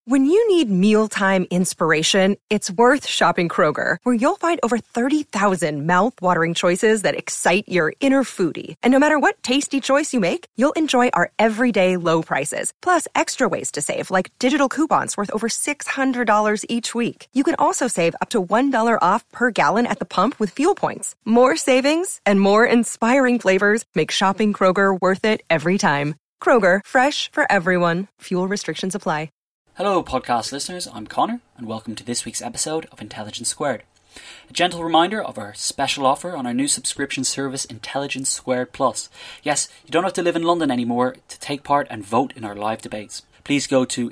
When you need mealtime inspiration, it's worth shopping Kroger, where you'll find over 30,000 mouth-watering choices that excite your inner foodie. And no matter what tasty choice you make, you'll enjoy our everyday low prices, plus extra ways to save, like digital coupons worth over $600 each week. You can also save up to $1 off per gallon at the pump with fuel points. More savings and more inspiring flavors make shopping Kroger worth it every time. Kroger, fresh for everyone. Fuel restrictions apply. Hello podcast listeners, I'm Connor and welcome to this week's episode of Intelligence Squared. A gentle reminder of our special offer on our new subscription service Intelligence Squared Plus. Yes, you don't have to live in London anymore to take part and vote in our live debates. Please go to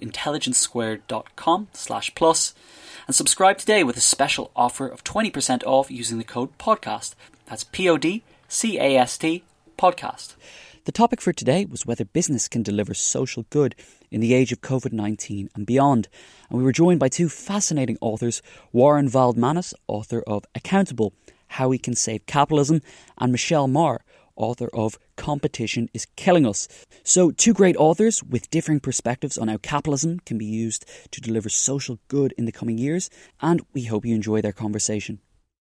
intelligencesquared.com/plus and subscribe today with a special offer of 20% off using the code PODCAST. That's PODCAST podcast. The topic for today was whether business can deliver social good in the age of COVID-19 and beyond. And we were joined by two fascinating authors, Warren Valdmanis, author of Accountable, How We Can Save Capitalism, and Michelle Marr, author of Competition is Killing Us. So two great authors with differing perspectives on how capitalism can be used to deliver social good in the coming years, and we hope you enjoy their conversation.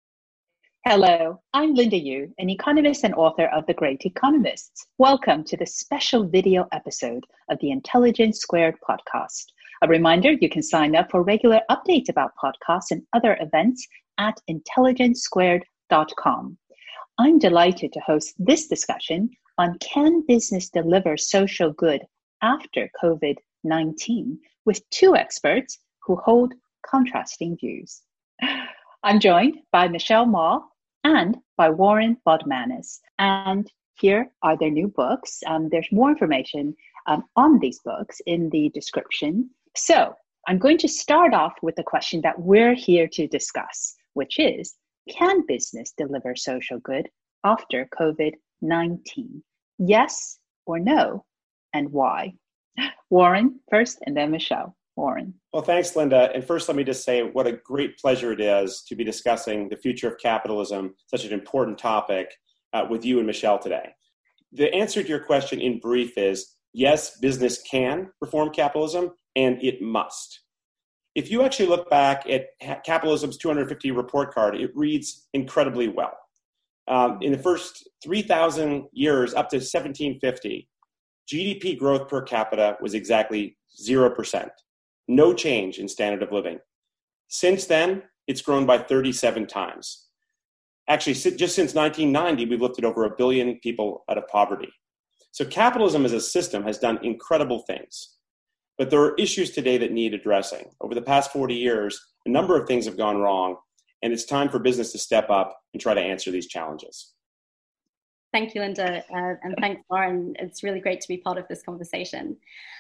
Hello, I'm Linda Yu, an economist and author of The Great Economists. Welcome to the special video episode of the Intelligence Squared podcast. A reminder, you can sign up for regular updates about podcasts and other events at intelligencesquared.com. I'm delighted to host this discussion on can business deliver social good after COVID-19 with two experts who hold contrasting views. I'm joined by Michelle Marr and by Warren Valdmanis. And here are their new books. There's more information on these books in the description. So I'm going to start off with the question that we're here to discuss, which is, can business deliver social good after COVID-19? Yes or no, and why? Warren first, and then Michelle. Warren. Well, thanks, Linda. And first, let me just say what a great pleasure it is to be discussing the future of capitalism, such an important topic, with you and Michelle today. The answer to your question in brief is, yes, business can reform capitalism, and it must. If you actually look back at Capitalism's 250 report card, it reads incredibly well. In the first 3,000 years up to 1750, GDP growth per capita was exactly 0%. No change in standard of living. Since then, it's grown by 37 times. Actually, just since 1990, we've lifted over 1 billion people out of poverty. So capitalism as a system has done incredible things. But there are issues today that need addressing. Over the past 40 years, a number of things have gone wrong, and it's time for business to step up and try to answer these challenges. Thank you, Linda, and thanks, Warren. It's really great to be part of this conversation.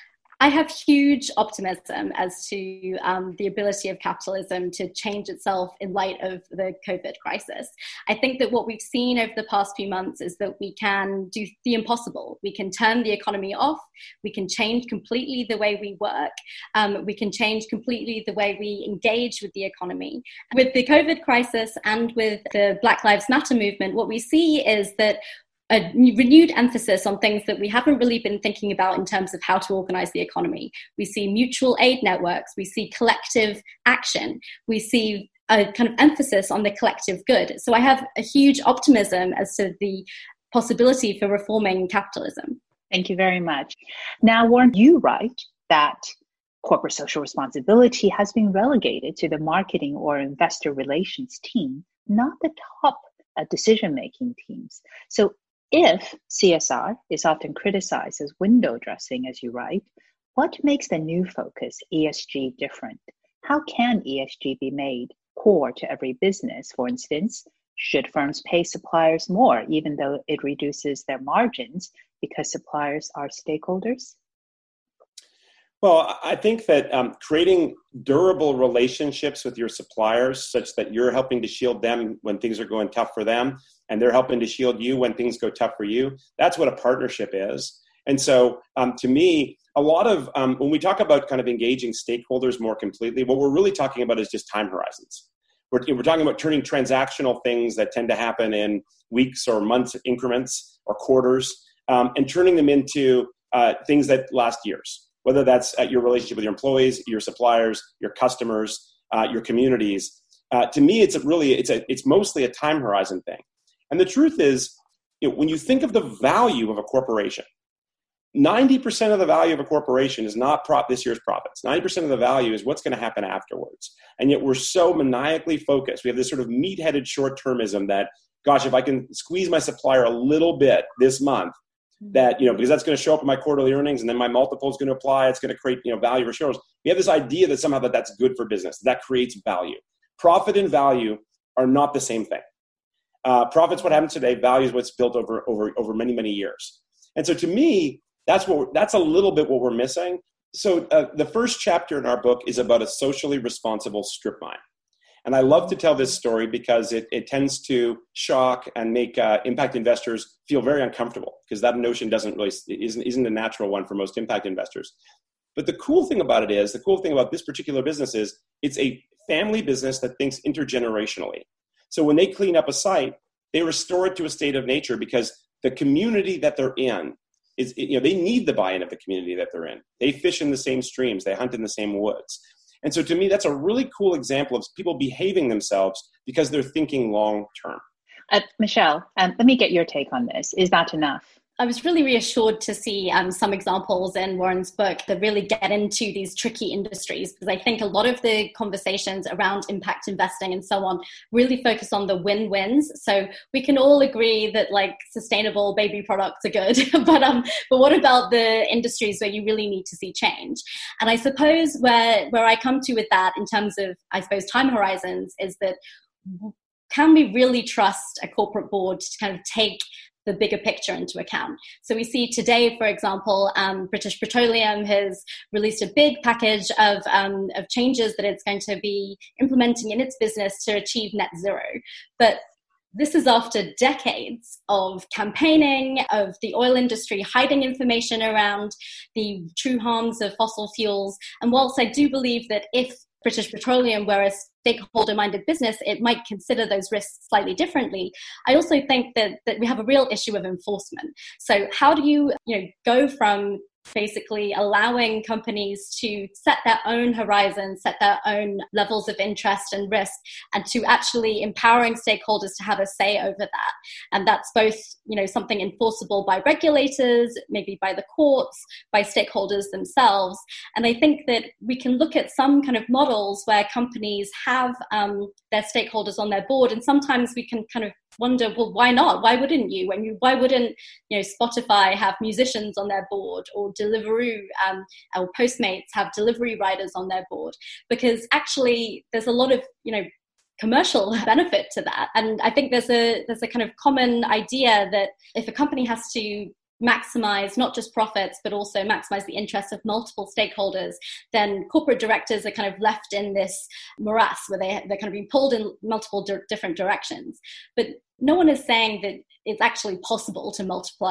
I have huge optimism as to the ability of capitalism to change itself in light of the COVID crisis. I think that what we've seen over the past few months is that we can do the impossible. We can turn the economy off. We can change completely the way we work. We can change completely the way we engage with the economy. With the COVID crisis and with the Black Lives Matter movement, what we see is that a renewed emphasis on things that we haven't really been thinking about in terms of how to organize the economy. We see mutual aid networks, we see collective action, we see a kind of emphasis on the collective good. So I have a huge optimism as to the possibility for reforming capitalism. Thank you very much. Now, Warren, you write that corporate social responsibility has been relegated to the marketing or investor relations team, not the top decision-making teams. So if CSR is often criticized as window dressing, as you write, what makes the new focus, ESG, different? How can ESG be made core to every business? For instance, should firms pay suppliers more, even though it reduces their margins because suppliers are stakeholders? Well, I think that creating durable relationships with your suppliers such that you're helping to shield them when things are going tough for them, and they're helping to shield you when things go tough for you, that's what a partnership is. And so to me, a lot of when we talk about kind of engaging stakeholders more completely, what we're really talking about is just time horizons. We're talking about turning transactional things that tend to happen in weeks or months increments or quarters and turning them into things that last years. whether that's your relationship with your employees, your suppliers, your customers, your communities. To me, it's mostly a time horizon thing. And the truth is, when you think of the value of a corporation, 90% of the value of a corporation is not this year's profits. 90% of the value is what's going to happen afterwards. And yet we're so maniacally focused. We have this sort of meat-headed short-termism that, gosh, if I can squeeze my supplier a little bit this month, that, because that's going to show up in my quarterly earnings, and then my multiple is going to apply. It's going to create, value for shareholders. We have this idea that somehow that's good for business. That creates value. Profit and value are not the same thing. Profit's what happens today. Value is what's built over many, many years. And so to me, that's a little bit what we're missing. So the first chapter in our book is about a socially responsible strip mine. And I love to tell this story because it tends to shock and make impact investors feel very uncomfortable, because that notion isn't a natural one for most impact investors. But the cool thing about this particular business is it's a family business that thinks intergenerationally. So when they clean up a site, they restore it to a state of nature, because the community that they're in they need the buy-in of the community that they're in. They fish in the same streams. They hunt in the same woods. And so to me, that's a really cool example of people behaving themselves because they're thinking long-term. Michelle, let me get your take on this. Is that enough? I was really reassured to see some examples in Warren's book that really get into these tricky industries, because I think a lot of the conversations around impact investing and so on really focus on the win-wins. So we can all agree that sustainable baby products are good, but what about the industries where you really need to see change? And I suppose where I come to with that in terms of, I suppose, time horizons is that, can we really trust a corporate board to kind of take the bigger picture into account? So we see today, for example, British Petroleum has released a big package of changes that it's going to be implementing in its business to achieve net zero. But this is after decades of campaigning, of the oil industry hiding information around the true harms of fossil fuels. And whilst I do believe that if British Petroleum were a stakeholder-minded business, it might consider those risks slightly differently. I also think that we have a real issue of enforcement. So how do you go from basically allowing companies to set their own horizons, set their own levels of interest and risk, and to actually empowering stakeholders to have a say over that? And that's both, something enforceable by regulators, maybe by the courts, by stakeholders themselves. And I think that we can look at some kind of models where companies have their stakeholders on their board, and sometimes we can kind of wonder, well, why not? Why wouldn't you? Why wouldn't Spotify have musicians on their board, or Deliveroo or Postmates have delivery riders on their board? Because actually, there's a lot of commercial benefit to that, and I think there's a kind of common idea that if a company has to maximize not just profits, but also maximize the interests of multiple stakeholders, then corporate directors are kind of left in this morass where they're kind of being pulled in multiple different directions. But no one is saying that it's actually possible to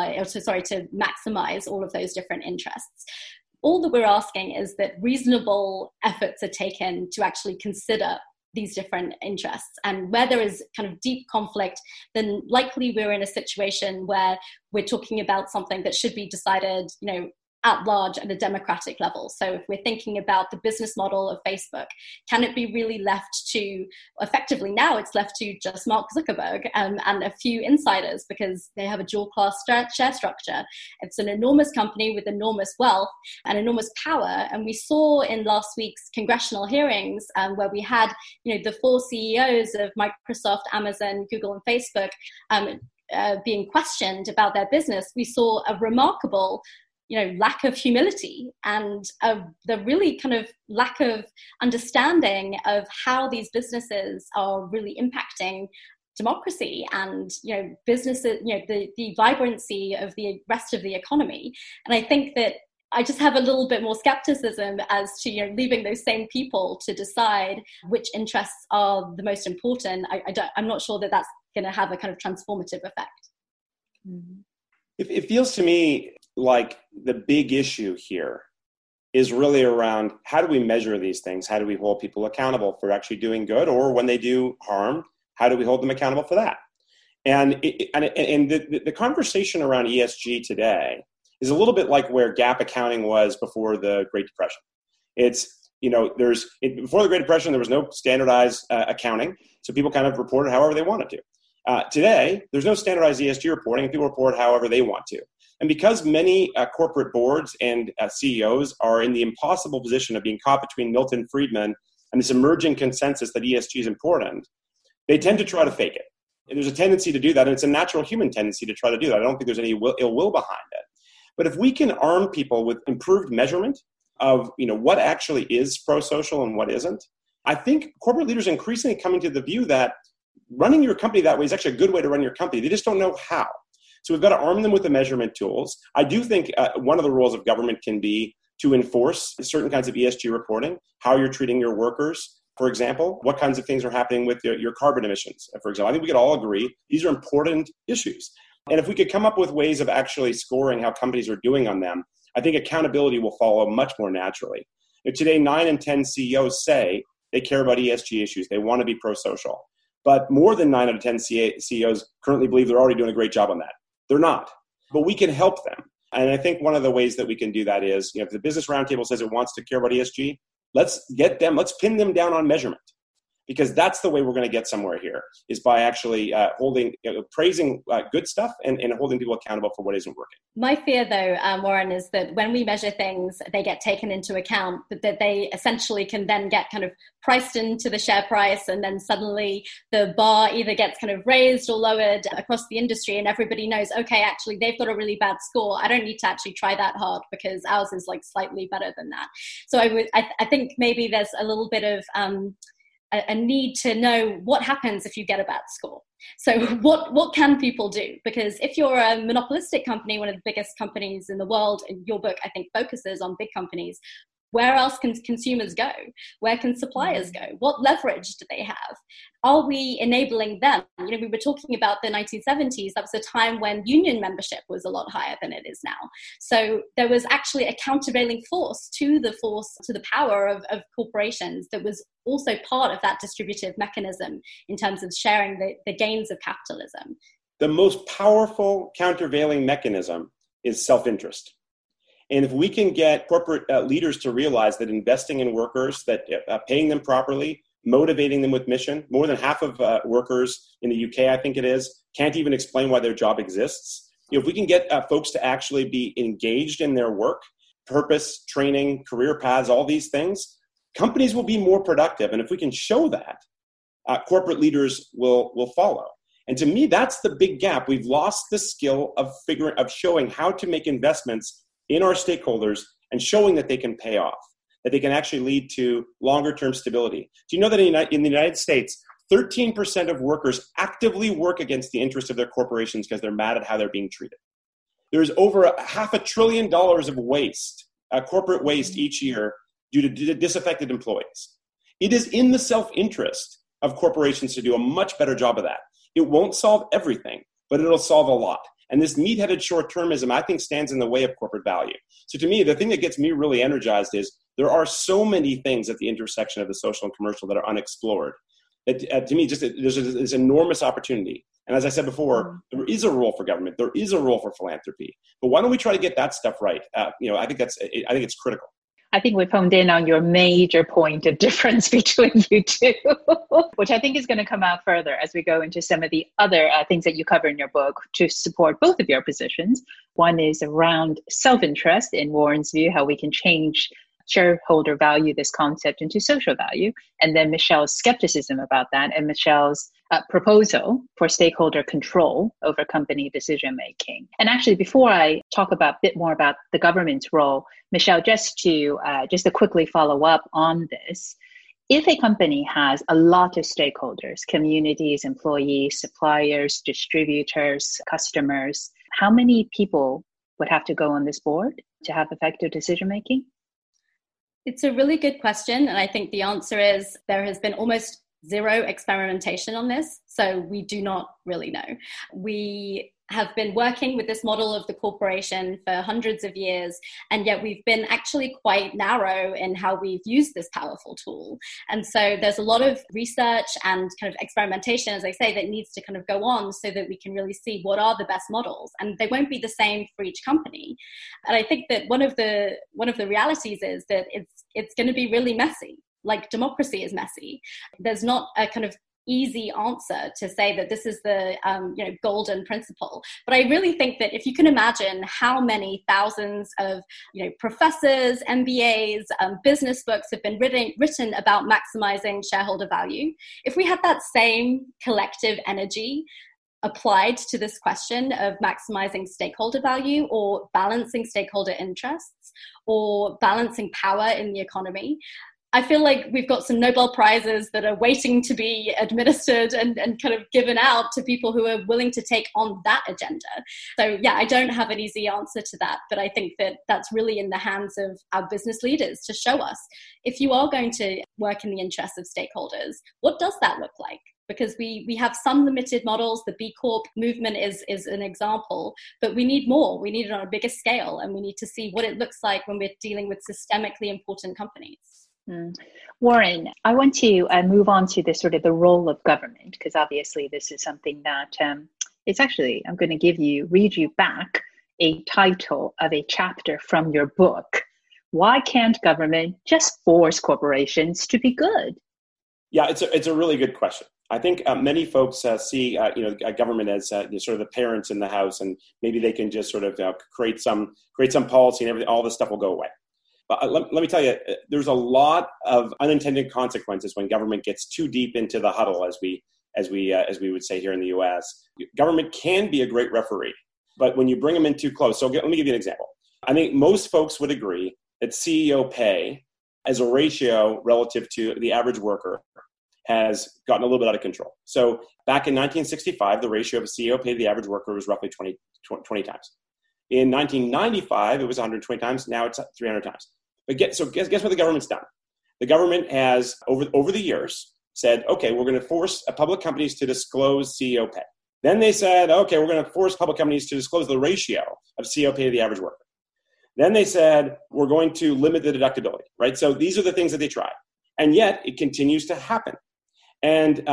maximize all of those different interests. All that we're asking is that reasonable efforts are taken to actually consider these different interests. And where there is kind of deep conflict, then likely we're in a situation where we're talking about something that should be decided, at large at a democratic level. So if we're thinking about the business model of Facebook, can it be really left to, effectively now it's left to just Mark Zuckerberg and a few insiders, because they have a dual class share structure. It's an enormous company with enormous wealth and enormous power. And we saw in last week's congressional hearings where we had, the 4 CEOs of Microsoft, Amazon, Google, and Facebook being questioned about their business. We saw a remarkable lack of humility and the really kind of lack of understanding of how these businesses are really impacting democracy and, businesses, the vibrancy of the rest of the economy. And I think that I just have a little bit more skepticism as to, leaving those same people to decide which interests are the most important. I'm not sure that that's going to have a kind of transformative effect. Mm-hmm. It feels to me like the big issue here is really around how do we measure these things? How do we hold people accountable for actually doing good? Or when they do harm, how do we hold them accountable for that? And the conversation around ESG today is a little bit like where GAAP accounting was before the Great Depression. It's, before the Great Depression, there was no standardized accounting, so people kind of reported however they wanted to. Today, there's no standardized ESG reporting, and people report however they want to. And because many corporate boards and CEOs are in the impossible position of being caught between Milton Friedman and this emerging consensus that ESG is important, they tend to try to fake it. And there's a tendency to do that, and it's a natural human tendency to try to do that. I don't think there's any ill will behind it. But if we can arm people with improved measurement of what actually is pro-social and what isn't, I think corporate leaders are increasingly coming to the view that running your company that way is actually a good way to run your company. They just don't know how. So we've got to arm them with the measurement tools. I do think one of the roles of government can be to enforce certain kinds of ESG reporting, how you're treating your workers, for example, what kinds of things are happening with your carbon emissions, for example. I think we could all agree these are important issues. And if we could come up with ways of actually scoring how companies are doing on them, I think accountability will follow much more naturally. Today, 9 in 10 CEOs say they care about ESG issues. They want to be pro-social. But more than 9 out of 10 CEOs currently believe they're already doing a great job on that. They're not. But we can help them. And I think one of the ways that we can do that is, if the Business Roundtable says it wants to care about ESG, let's pin them down on measurement. Because that's the way we're going to get somewhere here, is by actually praising good stuff and holding people accountable for what isn't working. My fear, though, Warren, is that when we measure things, they get taken into account, but that they essentially can then get kind of priced into the share price, and then suddenly the bar either gets kind of raised or lowered across the industry, and everybody knows, okay, actually, they've got a really bad score. I don't need to actually try that hard because ours is like slightly better than that. So I think maybe there's a little bit of a need to know what happens if you get a bad score. So what can people do? Because if you're a monopolistic company, one of the biggest companies in the world, and your book, I think, focuses on big companies, where else can consumers go? Where can suppliers go? What leverage do they have? Are we enabling them? We were talking about the 1970s. That was a time when union membership was a lot higher than it is now. So there was actually a countervailing force to the power of corporations that was also part of that distributive mechanism in terms of sharing the gains of capitalism. The most powerful countervailing mechanism is self-interest. And if we can get corporate leaders to realize that investing in workers, that paying them properly, motivating them with mission, more than half of workers in the UK, I think it is, can't even explain why their job exists. If we can get folks to actually be engaged in their work, purpose, training, career paths, all these things, companies will be more productive. And if we can show that, corporate leaders will follow. And to me, that's the big gap. We've lost the skill of showing how to make investments in our stakeholders and showing that they can pay off, that they can actually lead to longer-term stability. Do you know that in the United States, 13% of workers actively work against the interests of their corporations because they're mad at how they're being treated? There's over $500 billion of waste, corporate waste each year due to disaffected employees. It is in the self-interest of corporations to do a much better job of that. It won't solve everything, but it'll solve a lot. And this meat-headed short-termism, I think, stands in the way of corporate value. So to me, the thing that gets me really energized is there are so many things at the intersection of the social and commercial that are unexplored. To me, there's this enormous opportunity. And as I said before, there is a role for government. There is a role for philanthropy. But why don't we try to get that stuff right? I think it's critical. I think we've honed in on your major point of difference between you two, which I think is going to come out further as we go into some of the other things that you cover in your book to support both of your positions. One is around self-interest, in Warren's view, how we can change shareholder value, this concept, into social value. And then Michelle's skepticism about that, and Michelle's proposal for stakeholder control over company decision making. And actually, before I talk a bit more about the government's role, Michelle, just to quickly follow up on this, if a company has a lot of stakeholders, communities, employees, suppliers, distributors, customers, how many people would have to go on this board to have effective decision making? It's a really good question. And I think the answer is there has been almost zero experimentation on this. So we do not really know. We have been working with this model of the corporation for hundreds of years, and yet we've been actually quite narrow in how we've used this powerful tool. And so there's a lot of research and kind of experimentation, as I say, that needs to kind of go on so that we can really see what are the best models, and they won't be the same for each company. And I think that one of the realities is that it's going to be really messy. Like democracy is messy. There's not a kind of easy answer to say that this is the golden principle. But I really think that if you can imagine how many thousands of professors, MBAs, business books have been written about maximizing shareholder value, if we had that same collective energy applied to this question of maximizing stakeholder value or balancing stakeholder interests or balancing power in the economy, I feel like we've got some Nobel Prizes that are waiting to be administered and kind of given out to people who are willing to take on that agenda. So yeah, I don't have an easy answer to that, but I think that that's really in the hands of our business leaders to show us, if you are going to work in the interests of stakeholders, what does that look like? Because we have some limited models. The B Corp movement is an example, but we need more. We need it on a bigger scale, and we need to see what it looks like when we're dealing with systemically important companies. Warren, I want to move on to the role of government, because obviously this is something that it's actually, I'm going to read you back a title of a chapter from your book. Why can't government just force corporations to be good? Yeah, it's a really good question. I think many folks see government as sort of the parents in the house, and maybe they can just sort of create some policy and everything. All this stuff will go away. But let me tell you, there's a lot of unintended consequences when government gets too deep into the huddle, as we would say here in the U.S. Government can be a great referee, but when you bring them in too close. So let me give you an example. I think most folks would agree that CEO pay as a ratio relative to the average worker has gotten a little bit out of control. So back in 1965, the ratio of CEO pay to the average worker was roughly 20 times. In 1995, it was 120 times. Now it's 300 times. But guess what the government's done? The government has, over the years, said, okay, we're going to force public companies to disclose CEO pay. Then they said, okay, we're going to force public companies to disclose the ratio of CEO pay to the average worker. Then they said, we're going to limit the deductibility, right? So these are the things that they tried. And yet it continues to happen. And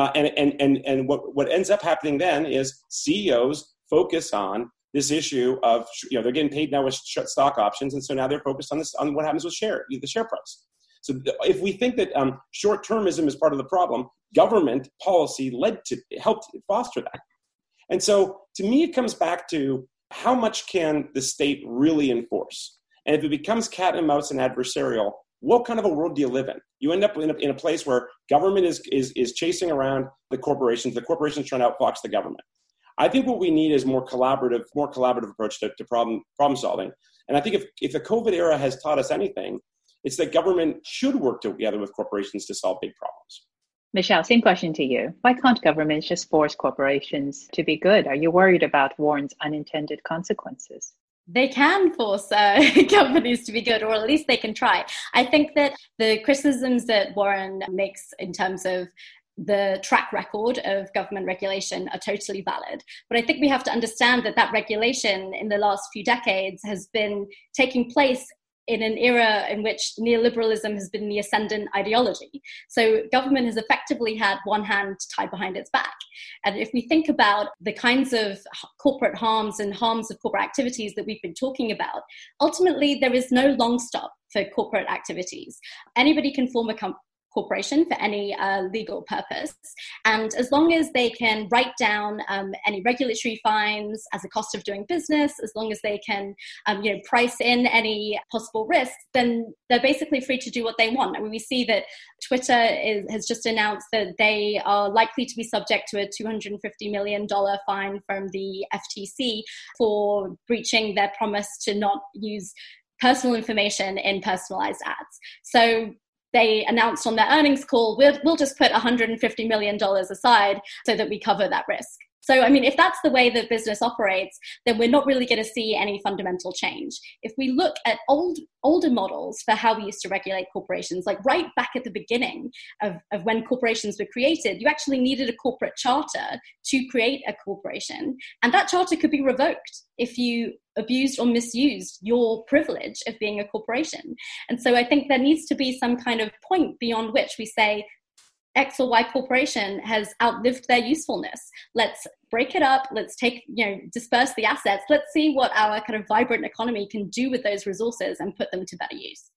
what ends up happening then is CEOs focus on this issue of, they're getting paid now with stock options, and so now they're focused on what happens with the share price. So if we think that short-termism is part of the problem, government policy helped foster that. And so to me, it comes back to how much can the state really enforce? And if it becomes cat and mouse and adversarial, what kind of a world do you live in? You end up in a place where government is chasing around the corporations trying to outfox the government. I think what we need is more collaborative approach to problem solving. And I think if the COVID era has taught us anything, it's that government should work together with corporations to solve big problems. Michelle, same question to you. Why can't governments just force corporations to be good? Are you worried about Warren's unintended consequences? They can force companies to be good, or at least they can try. I think that the criticisms that Warren makes in terms of the track record of government regulation are totally valid. But I think we have to understand that regulation in the last few decades has been taking place in an era in which neoliberalism has been the ascendant ideology. So government has effectively had one hand tied behind its back. And if we think about the kinds of corporate harms and harms of corporate activities that we've been talking about, ultimately there is no long stop for corporate activities. Anybody can form a corporation for any legal purpose. And as long as they can write down any regulatory fines as a cost of doing business, as long as they can price in any possible risks, then they're basically free to do what they want. I mean, we see that Twitter has just announced that they are likely to be subject to a $250 million fine from the FTC for breaching their promise to not use personal information in personalized ads. So they announced on their earnings call, we'll just put $150 million aside so that we cover that risk. So, I mean, if that's the way that business operates, then we're not really going to see any fundamental change. If we look at older models for how we used to regulate corporations, like right back at the beginning of when corporations were created, you actually needed a corporate charter to create a corporation. And that charter could be revoked if you abused or misused your privilege of being a corporation. And so I think there needs to be some kind of point beyond which we say, X or Y corporation has outlived their usefulness. Let's break it up. Let's disperse the assets. Let's see what our kind of vibrant economy can do with those resources and put them to better use.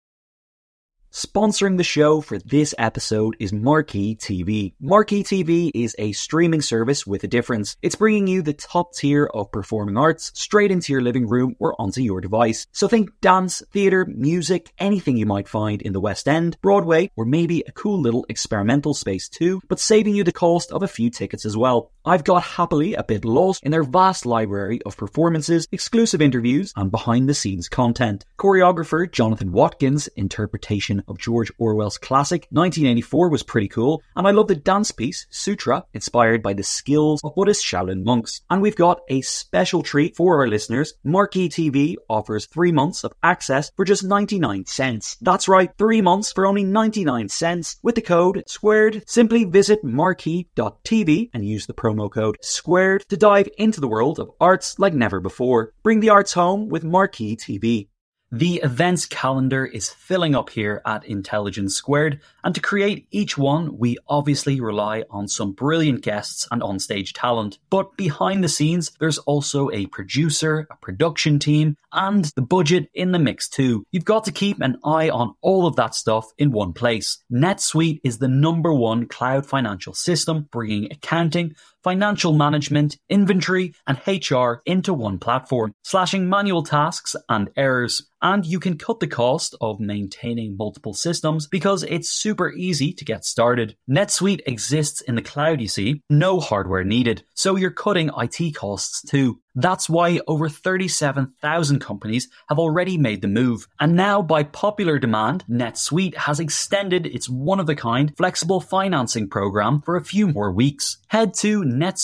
Sponsoring the show for this episode is Marquee TV. Marquee TV is a streaming service with a difference. It's bringing you the top tier of performing arts straight into your living room or onto your device. So think dance, theatre, music, anything you might find in the West End, Broadway, or maybe a cool little experimental space too, but saving you the cost of a few tickets as well. I've got happily a bit lost in their vast library of performances, exclusive interviews, and behind-the-scenes content. Choreographer Jonathan Watkins' interpretation of George Orwell's classic 1984 was pretty cool, and I love the dance piece Sutra, inspired by the skills of Buddhist Shaolin monks. And we've got a special treat for our listeners. Marquee TV offers 3 months of access for just 99 cents. That's right, 3 months for only 99 cents with the code SQUARED. Simply visit marquee.tv and use the promo code SQUARED to dive into the world of arts like never before. Bring the arts home with Marquee TV. The events calendar is filling up here at Intelligence Squared, and to create each one, we obviously rely on some brilliant guests and onstage talent. But behind the scenes, there's also a producer, a production team, and the budget in the mix too. You've got to keep an eye on all of that stuff in one place. NetSuite is the #1 cloud financial system, bringing accounting, financial management, inventory, and HR into one platform, slashing manual tasks and errors. And you can cut the cost of maintaining multiple systems because it's super easy to get started. NetSuite exists in the cloud, you see, no hardware needed, so you're cutting IT costs too. That's why over 37,000 companies have already made the move. And now, by popular demand, NetSuite has extended its one-of-a-kind flexible financing program for a few more weeks. Head to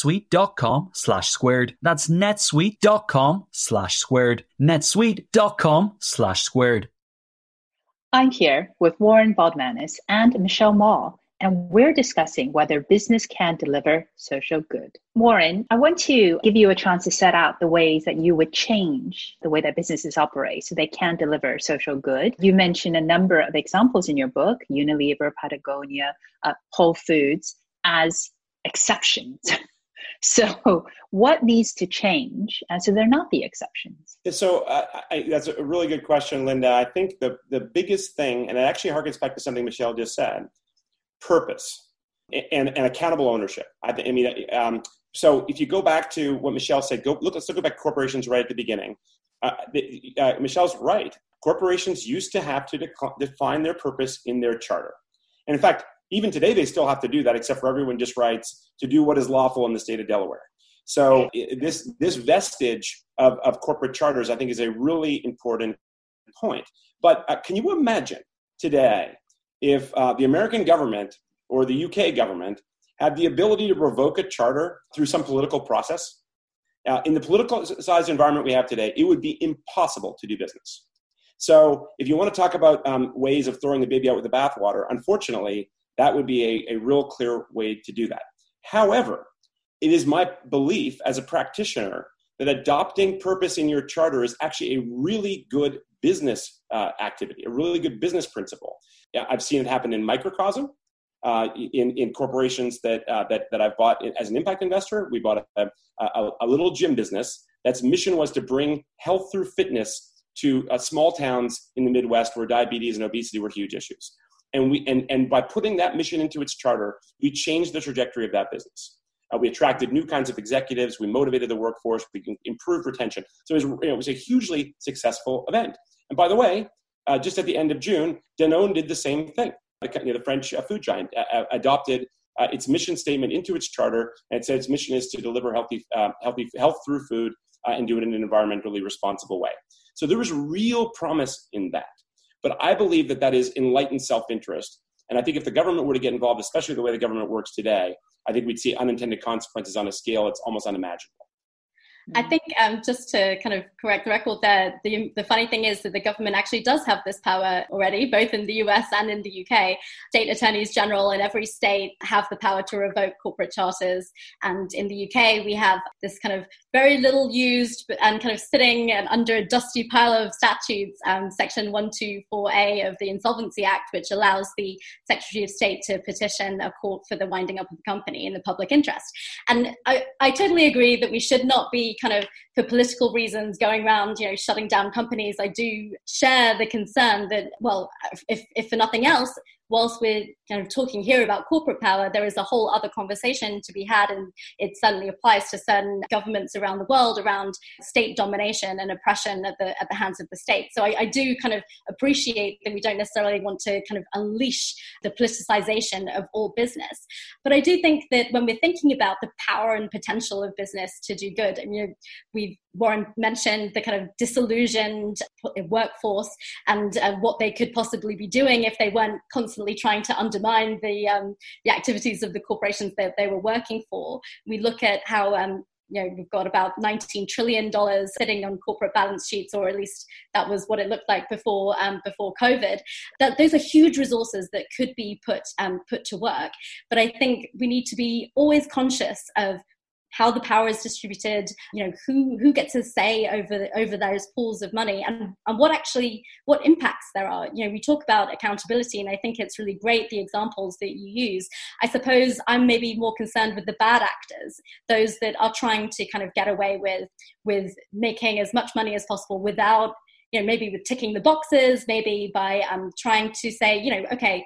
netsuite.com/squared. That's netsuite.com/squared. netsuite.com/squared. I'm here with Warren Valdmanis and Michelle Mall, and we're discussing whether business can deliver social good. Warren, I want to give you a chance to set out the ways that you would change the way that businesses operate so they can deliver social good. You mentioned a number of examples in your book, Unilever, Patagonia, Whole Foods, as exceptions. So what needs to change so they're not the exceptions? So that's a really good question, Linda. I think the biggest thing, and it actually harkens back to something Michelle just said, purpose and accountable ownership. So if you go back to what Michelle said, let's look back at corporations right at the beginning. Michelle's right. Corporations used to have to define their purpose in their charter. And in fact, even today, they still have to do that, except for everyone just writes to do what is lawful in the state of Delaware. So this vestige of corporate charters, I think, is a really important point. But can you imagine today if the American government or the UK government had the ability to revoke a charter through some political process? In the politicized environment we have today, it would be impossible to do business. So if you want to talk about ways of throwing the baby out with the bathwater, unfortunately, that would be a real clear way to do that. However, it is my belief as a practitioner that adopting purpose in your charter is actually a really good business activity, a really good business principle. I've seen it happen in microcosm, in corporations that I've bought as an impact investor. We bought a little gym business that's mission was to bring health through fitness to small towns in the Midwest where diabetes and obesity were huge issues. And by putting that mission into its charter, we changed the trajectory of that business. We attracted new kinds of executives. We motivated the workforce. We improved retention. So it was a hugely successful event. And by the way, just at the end of June, Danone did the same thing. The French food giant adopted its mission statement into its charter, and it said its mission is to deliver healthy health through food and do it in an environmentally responsible way. So there was real promise in that. But I believe that is enlightened self-interest. And I think if the government were to get involved, especially the way the government works today, I think we'd see unintended consequences on a scale that's almost unimaginable. I think just to kind of correct the record there, the funny thing is that the government actually does have this power already, both in the US and in the UK. State attorneys general in every state have the power to revoke corporate charters. And in the UK, we have this kind of very little used and kind of sitting under a dusty pile of statutes, Section 124A of the Insolvency Act, which allows the Secretary of State to petition a court for the winding up of the company in the public interest. And I totally agree that we should not be kind of, for political reasons, going around, shutting down companies. I do share the concern that, well, if for nothing else, whilst we're kind of talking here about corporate power, there is a whole other conversation to be had, and it certainly applies to certain governments around the world around state domination and oppression at the hands of the state. So I do kind of appreciate that we don't necessarily want to kind of unleash the politicization of all business. But I do think that when we're thinking about the power and potential of business to do good, Warren mentioned the kind of disillusioned workforce and what they could possibly be doing if they weren't constantly trying to undermine the activities of the corporations that they were working for. We look at how we've got about $19 trillion sitting on corporate balance sheets, or at least that was what it looked like before COVID. That those are huge resources that could be put to work. But I think we need to be always conscious of how the power is distributed, who gets a say over those pools of money, and what impacts there are. We talk about accountability, and I think it's really great the examples that you use. I suppose I'm maybe more concerned with the bad actors, those that are trying to kind of get away with making as much money as possible without, maybe with ticking the boxes, maybe by trying to say, okay,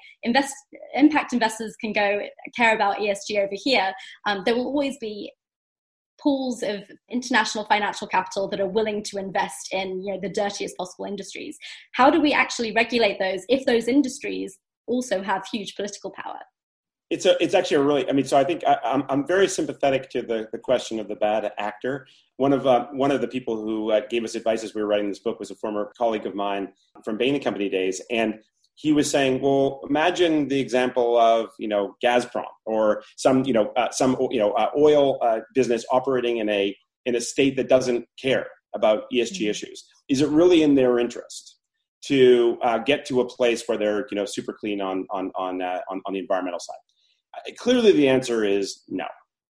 impact investors can go care about ESG over here. There will always be pools of international financial capital that are willing to invest in the dirtiest possible industries. How do we actually regulate those if those industries also have huge political power? It's actually a really, so I think I'm very sympathetic to the question of the bad actor. One of the people who gave us advice as we were writing this book was a former colleague of mine from Bain & Company days, and he was saying, well, imagine the example of, Gazprom or some oil business operating in a state that doesn't care about ESG issues. Is it really in their interest to get to a place where they're, super clean on the environmental side? Clearly, the answer is no.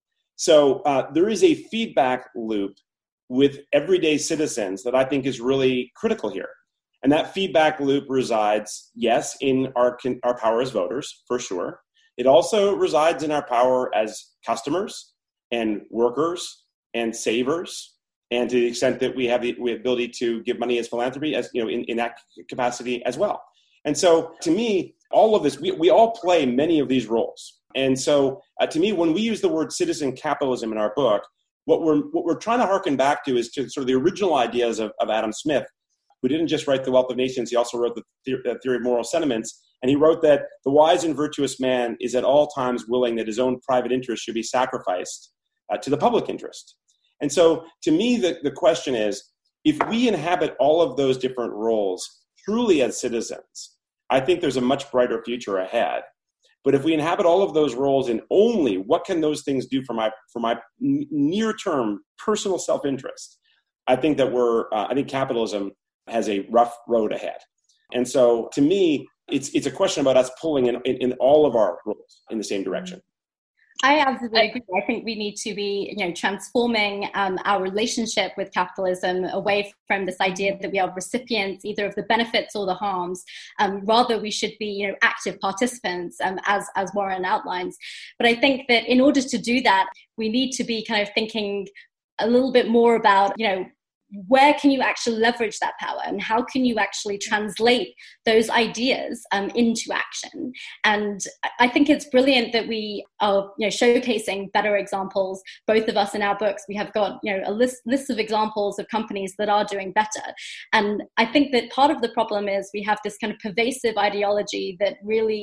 So there is a feedback loop with everyday citizens that I think is really critical here. And that feedback loop resides, yes, in our power as voters, for sure. It also resides in our power as customers and workers and savers, and to the extent that we have the ability to give money as philanthropy, as in that capacity as well. And so, to me, all of this, we all play many of these roles. And so, to me, when we use the word citizen capitalism in our book, what we're trying to harken back to is to sort of the original ideas of Adam Smith, who didn't just write The Wealth of Nations, he also wrote the Theory of Moral Sentiments. And he wrote that the wise and virtuous man is at all times willing that his own private interest should be sacrificed to the public interest. And so to me, the question is, if we inhabit all of those different roles truly as citizens, I think there's a much brighter future ahead. But if we inhabit all of those roles in only what can those things do for my near-term personal self-interest, I think that I think capitalism has a rough road ahead. And so to me, it's a question about us pulling in all of our roles in the same direction. I absolutely agree. I think we need to be, transforming our relationship with capitalism away from this idea that we are recipients either of the benefits or the harms. Rather, we should be, active participants, as Warren outlines. But I think that in order to do that, we need to be kind of thinking a little bit more about, where can you actually leverage that power, and how can you actually translate those ideas into action? And I think it's brilliant that we are showcasing better examples. Both of us in our books, we have got a list of examples of companies that are doing better. And I think that part of the problem is we have this kind of pervasive ideology that really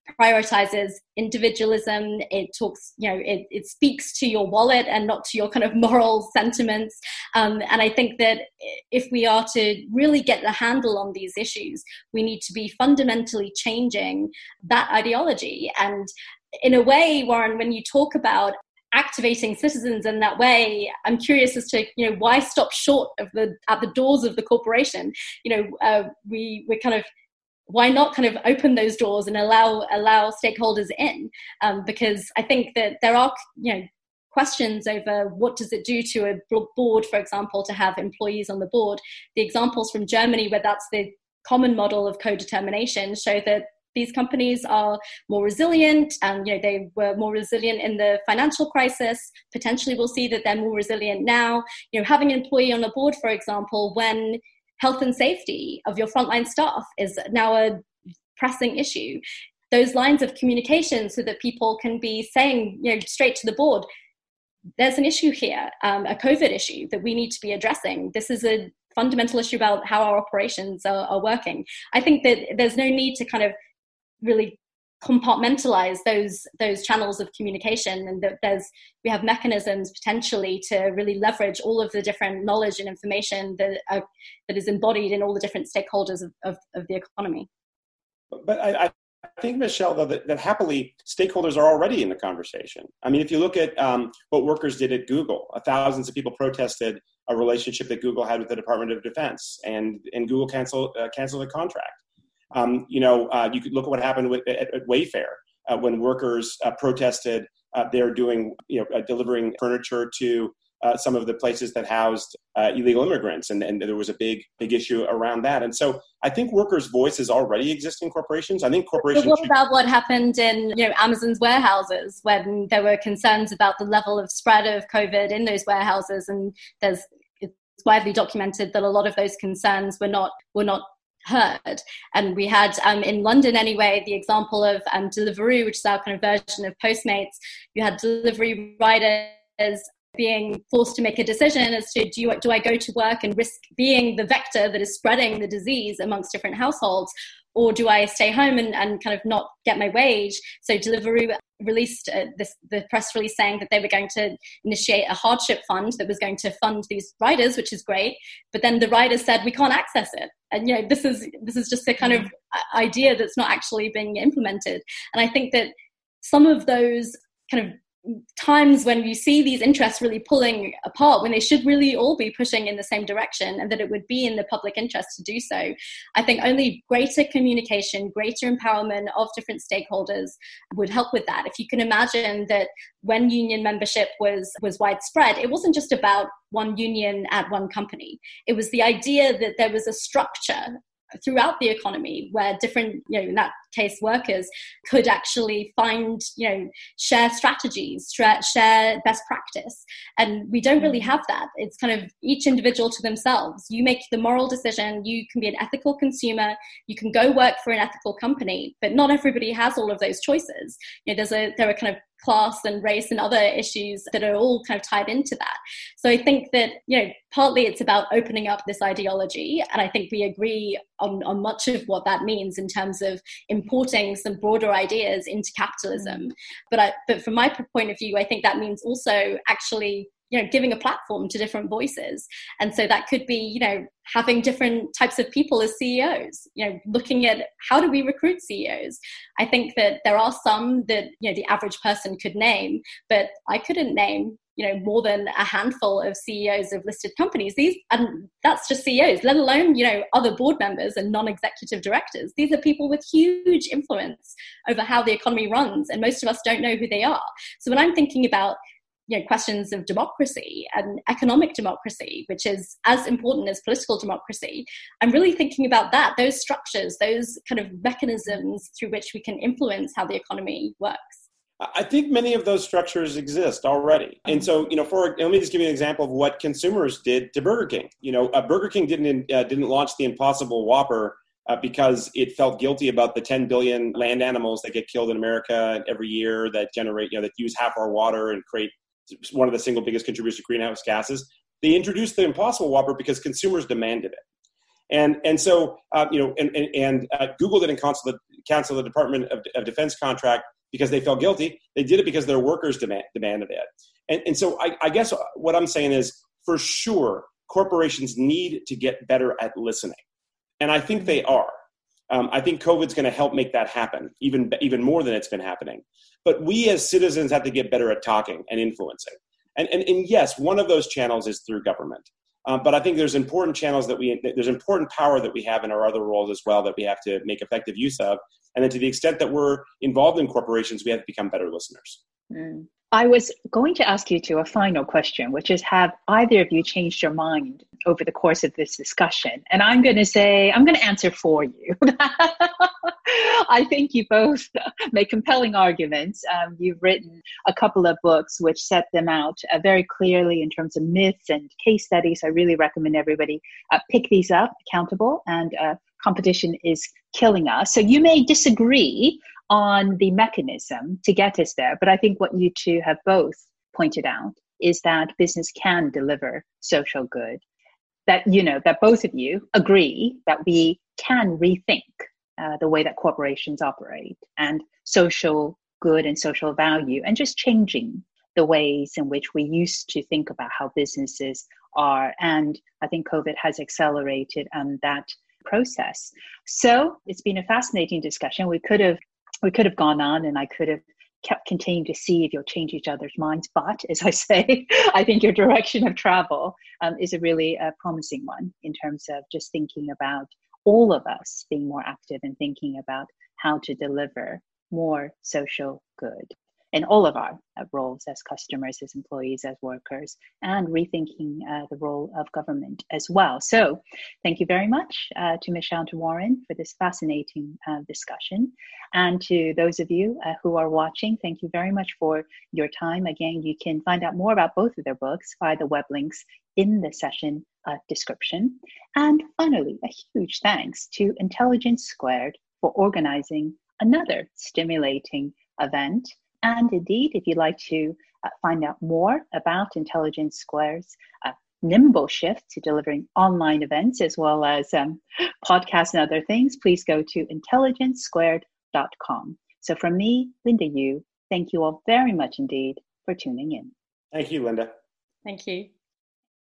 prioritizes individualism. It talks, it speaks to your wallet and not to your kind of moral sentiments. And I think that if we are to really get the handle on these issues, we need to be fundamentally changing that ideology. And in a way, Warren, when you talk about activating citizens in that way, I'm curious as to why stop short of at the doors of the corporation. We're kind of, why not kind of open those doors and allow stakeholders in? Because I think that there are questions over what does it do to a board, for example, to have employees on the board. The examples from Germany, where that's the common model of co-determination, show that these companies are more resilient, and they were more resilient in the financial crisis. Potentially, we'll see that they're more resilient now. Having an employee on a board, for example, when health and safety of your frontline staff is now a pressing issue. Those lines of communication, so that people can be saying, straight to the board, there's an issue here, a COVID issue that we need to be addressing. This is a fundamental issue about how our operations are working. I think that there's no need to kind of really compartmentalize those channels of communication, and that we have mechanisms potentially to really leverage all of the different knowledge and information that is embodied in all the different stakeholders of the economy. But I think, Michelle, though, that happily stakeholders are already in the conversation. I mean, if you look at what workers did at Google, thousands of people protested a relationship that Google had with the Department of Defense, and Google canceled the contract. You could look at what happened at Wayfair when workers protested they're doing, delivering furniture to some of the places that housed illegal immigrants, and there was a big issue around that. And so I think workers' voices already exist in corporations. I think corporations. But what about what happened in Amazon's warehouses when there were concerns about the level of spread of COVID in those warehouses, and it's widely documented that a lot of those concerns were not heard. And we had in London anyway the example of Deliveroo, which is our kind of version of Postmates. You had delivery riders being forced to make a decision as to do I go to work and risk being the vector that is spreading the disease amongst different households, or do I stay home and kind of not get my wage? So Deliveroo released the press release saying that they were going to initiate a hardship fund that was going to fund these riders, which is great. But then the riders said, we can't access it. And this is just a kind of idea that's not actually being implemented. And I think that some of those kind of times when you see these interests really pulling apart, when they should really all be pushing in the same direction, and that it would be in the public interest to do so, I think only greater communication, greater empowerment of different stakeholders would help with that. If you can imagine that when union membership was widespread, it wasn't just about one union at one company. It was the idea that there was a structure throughout the economy where different, in that case, workers could actually find, share strategies, share best practice. And we don't really have that. It's kind of each individual to themselves. You make the moral decision. You can be an ethical consumer. You can go work for an ethical company, but not everybody has all of those choices. There are kind of class and race and other issues that are all kind of tied into that. So I think that, partly it's about opening up this ideology. And I think we agree on much of what that means in terms of importing some broader ideas into capitalism. But from my point of view, I think that means also actually giving a platform to different voices. And so that could be, having different types of people as CEOs, looking at how do we recruit CEOs. I think that there are some that, the average person could name, but I couldn't name, more than a handful of CEOs of listed companies. And that's just CEOs, let alone, other board members and non-executive directors. These are people with huge influence over how the economy runs. And most of us don't know who they are. So when I'm thinking about questions of democracy and economic democracy, which is as important as political democracy, I'm really thinking about that, those structures, those kind of mechanisms through which we can influence how the economy works. I think many of those structures exist already. And so, let me just give you an example of what consumers did to Burger King. Burger King didn't launch the Impossible Whopper because it felt guilty about the 10 billion land animals that get killed in America every year that generate, that use half our water and create one of the single biggest contributors to greenhouse gases. They introduced the Impossible Whopper because consumers demanded it. And so, Google didn't cancel the Department of Defense contract because they felt guilty. They did it because their workers demanded it. And so I guess what I'm saying is, for sure, corporations need to get better at listening. And I think they are. I think COVID's going to help make that happen, even more than it's been happening. But we as citizens have to get better at talking and influencing. And yes, one of those channels is through government. But I think there's important channels there's important power that we have in our other roles as well that we have to make effective use of. And then to the extent that we're involved in corporations, we have to become better listeners. Mm. I was going to ask you a final question, which is, have either of you changed your mind over the course of this discussion? And I'm going to answer for you. I think you both make compelling arguments. You've written a couple of books which set them out very clearly in terms of myths and case studies. I really recommend everybody pick these up, Accountable, and Competition is Killing Us. So you may disagree on the mechanism to get us there, but I think what you two have both pointed out is that business can deliver social good. That both of you agree that we can rethink the way that corporations operate and social good and social value, and just changing the ways in which we used to think about how businesses are. And I think COVID has accelerated that process. So it's been a fascinating discussion. We could have gone on, and I could have kept continuing to see if you'll change each other's minds. But as I say, I think your direction of travel is a really promising one in terms of just thinking about all of us being more active and thinking about how to deliver more social good in all of our roles as customers, as employees, as workers, and rethinking the role of government as well. So thank you very much to Michelle and to Warren for this fascinating discussion. And to those of you who are watching, thank you very much for your time. Again, you can find out more about both of their books via the web links in the session description. And finally, a huge thanks to Intelligence Squared for organizing another stimulating event. And indeed, if you'd like to find out more about Intelligence Square's nimble shift to delivering online events as well as podcasts and other things, please go to intelligencesquared.com. So from me, Linda Yu, thank you all very much indeed for tuning in. Thank you, Linda. Thank you.